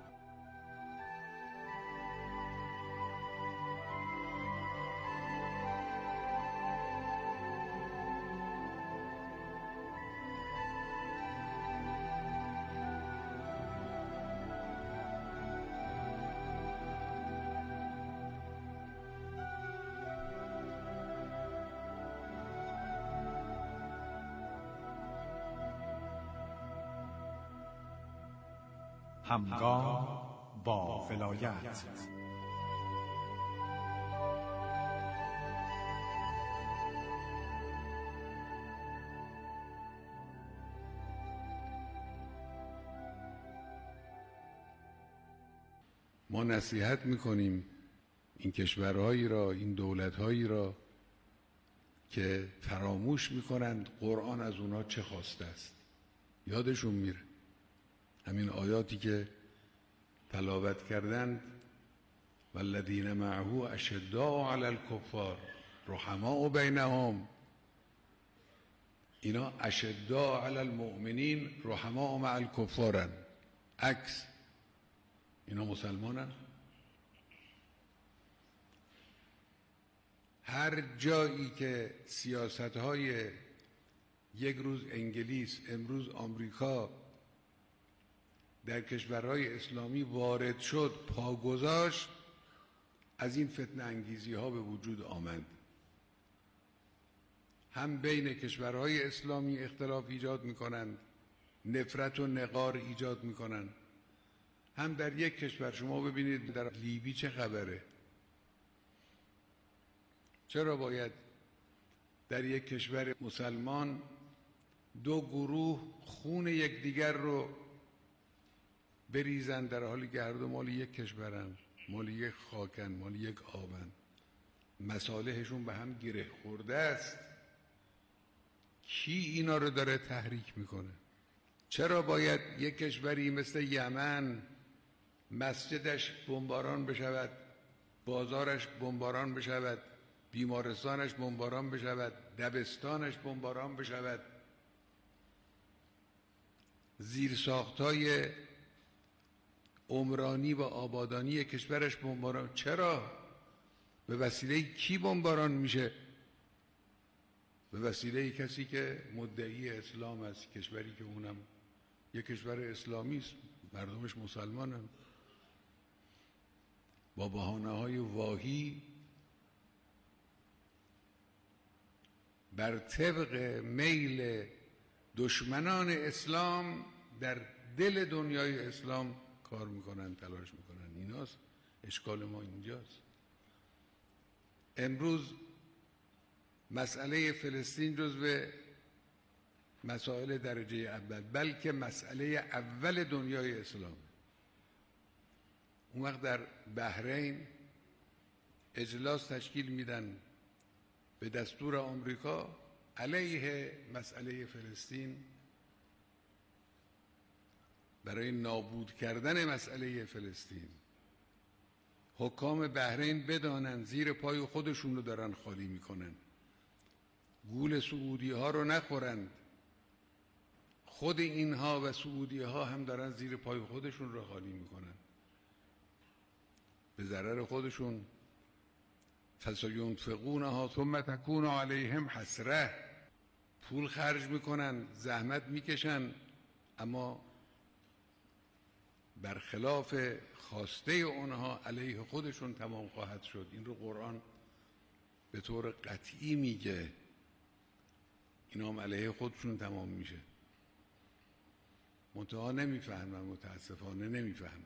همگام با ولایت. ما نصیحت میکنیم این کشورهایی را، این دولتهایی را که فراموش میکنند قرآن از اونا چه خواسته است. یادشون میره همین آیاتی که تلاوت کردند والذین معه اشداء علی الکفار رحماء بینهم، اینا اشداء علی المؤمنین رحماء مع الکفارن، عکس اینا مسلمانن. هر جایی که سیاست‌های یک روز انگلیس امروز آمریکا در کشورهای اسلامی وارد شد پا گذاشت، از این فتنه انگیزی ها به وجود آمد. هم بین کشورهای اسلامی اختلاف ایجاد میکنند، نفرت و نقار ایجاد میکنند، هم در یک کشور. شما ببینید در لیبی چه خبره. چرا باید در یک کشور مسلمان دو گروه خون یکدیگر رو بریزن در حالی که هر دو مال یک کشورن، مال یک خاکن، مال یک آبن، مصالحشون به هم گره خورده است؟ کی اینا رو داره تحریک میکنه؟ چرا باید یک کشوری مثل یمن مسجدش بمباران بشود، بازارش بمباران بشود، بیمارستانش بمباران بشود، دبستانش بمباران بشود، زیرساختای عمرانی و آبادانی کشورش بمباران. چرا؟ به وسیله کی بمباران میشه؟ به وسیله کسی که مدعی اسلام است، کشوری که اونم یک کشور اسلامی است، مردمش مسلمانن. با بهانه‌های واهی بر طبق میل دشمنان اسلام در دل دنیای اسلام کار میکنن، تلاش میکنن. ایناست اشکال ما اینجاست. امروز مسئله فلسطین جزو مسائل درجه اول، بلکه مسئله اول دنیای اسلام. اون وقت در بحرین اجلاس تشکیل میدن به دستور آمریکا علیه مسئله فلسطین برای نابود کردن مسئله فلسطین. حکام بحرین بدانن زیر پای خودشون رو دارن خالی میکنن، گول سعودی ها رو نخورند. خود اینها و سعودی ها هم دارن زیر پای خودشون رو خالی میکنن به ضرر خودشون. فسینفقونها ثم تکون علیهم حسره. پول خرج میکنن، زحمت میکشن، اما برخلاف خواسته اونها علیه خودشون تمام خواهد شد. این رو قرآن به طور قطعی میگه. اینا هم علیه خودشون تمام میشه. منتها نمیفهمن، متاسفانه نمیفهمن.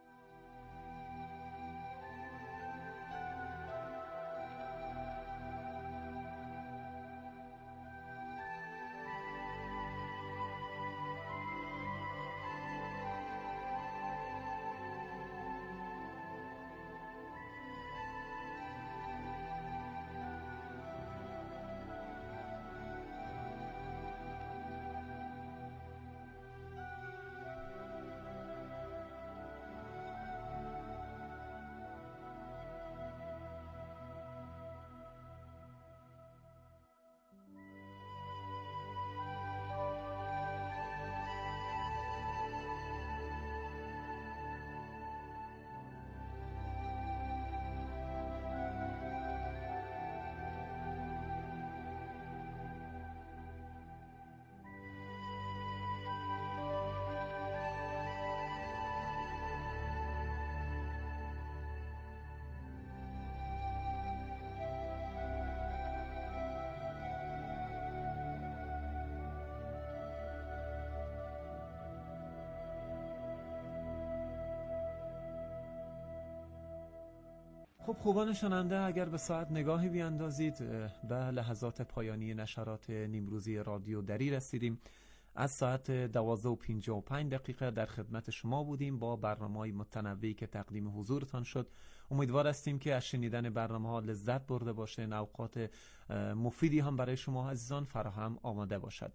خب خوبان شنونده، اگر به ساعت نگاهی بیاندازید به لحظات پایانی نشرات نیمروزی رادیو دری رسیدیم. از ساعت دوازده و پنجاه و پنج دقیقه در خدمت شما بودیم با برنامه‌های متنوعی که تقدیم حضورتان شد. امیدوار هستیم که از شنیدن برنامه‌ها لذت برده باشین، اوقات مفیدی هم برای شما عزیزان فراهم آماده باشد.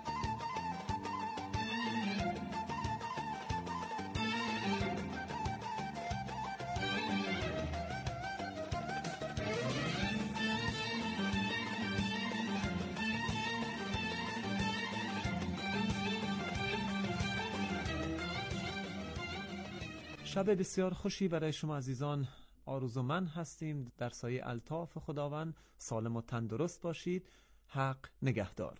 شب بسیار خوشی برای شما عزیزان آرزومند هستیم. در سایه الطاف خداوند سالم و تندرست باشید. حق نگهدار.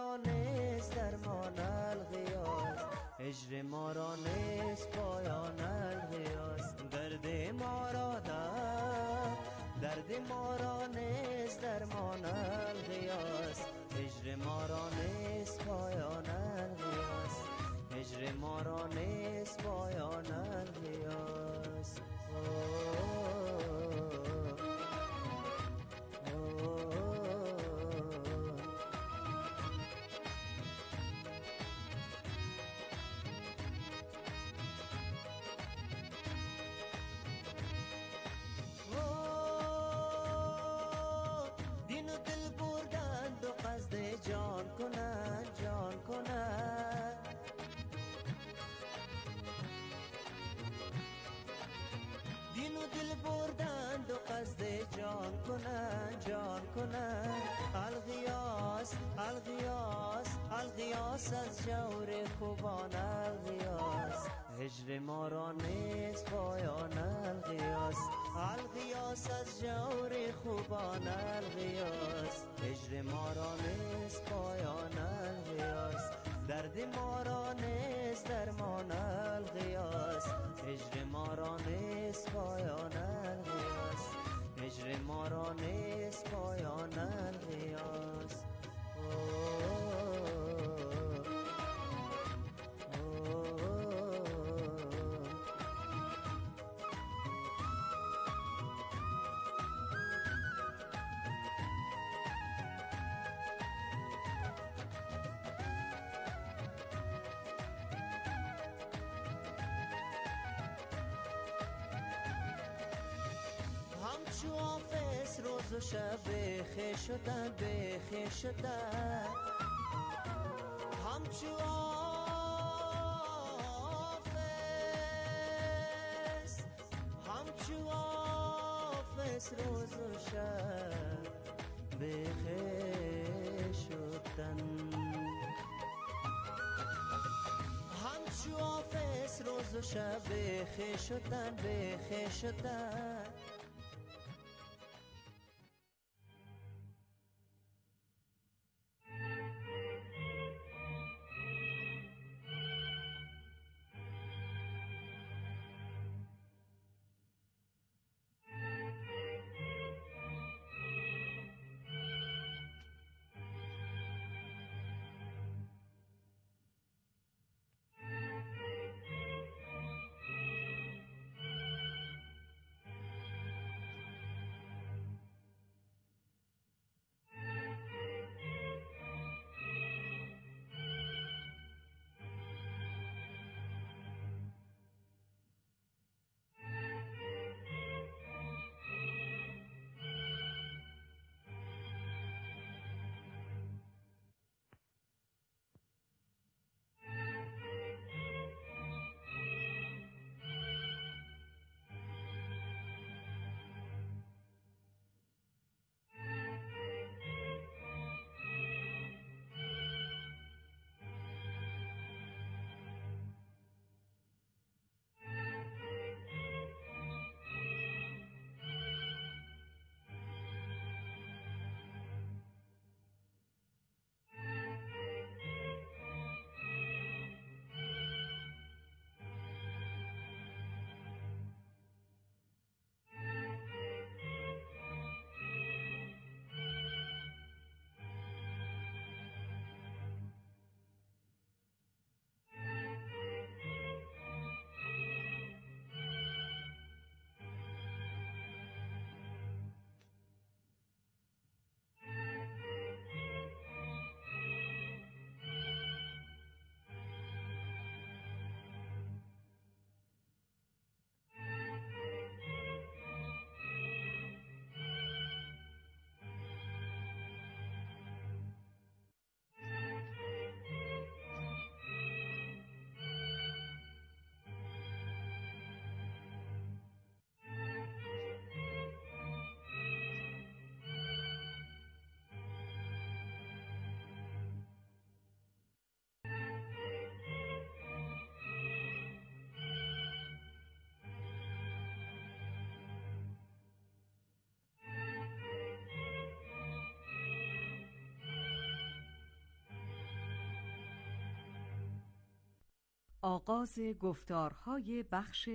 هجر ما را نیست پایان ما را نیست درمان الغیاس، هجر ما را نیست پایان الغیاس، هجر ما را نیست پایان الغیاس. جان کنن جان کنن، دین و دل بردند و قصد جان کنن جان کنن. الغیاس الغیاس الغیاس از جور خوبان الغیاس، هجر ما را نیست پایان الغیاس. الغیاس از جور خوبان الغیاس، هجر ما را نیست پایان الغیاس. درد ما را نیست درمان الغیاس، هجر ما را نیست پایان الغیاس، هجر ما را نیست پایان الغیاس. همچو حافظ روز و شب بخیر شدن بخیر شدن، همچو حافظ همچو حافظ روز و شب بخیر شدن، همچو حافظ روز و شب بخیر شدن بخیر شدن. آغاز گفتارهای بخش